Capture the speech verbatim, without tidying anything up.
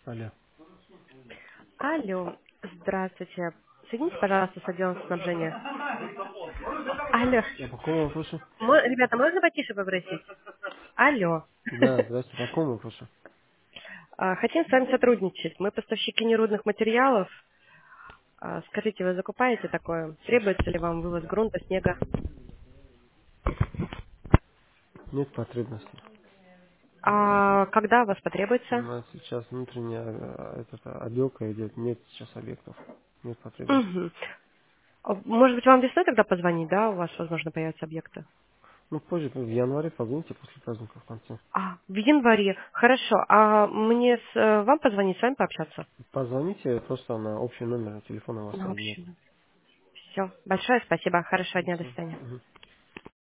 Алло. Алло, здравствуйте. Соедините, пожалуйста, с отделом снабжения. Алло. А по какому вопросу? Мо- Ребята, можно потише попросить? Алло. Да, здравствуйте. По какому вопросу? А, Хотим с вами сотрудничать. Мы поставщики нерудных материалов. А, Скажите, вы закупаете такое? Требуется ли вам вывоз грунта, снега? Нет потребности. А когда у вас У потребуется? нас сейчас внутренняя э, этот, э, отделка идет. Нет сейчас объектов. Нет потребности. Мгм. А, Может быть, вам весной тогда позвонить, да? У вас, возможно, появятся объекты. Ну, позже, в январе позвоните после праздника в конце. А, в январе. Хорошо. А мне с, э, вам позвонить, с вами пообщаться? Позвоните просто на общий номер телефона у вас На соединят. общем. Все. Большое спасибо. Хорошего дня. До Всё. свидания. Мгм.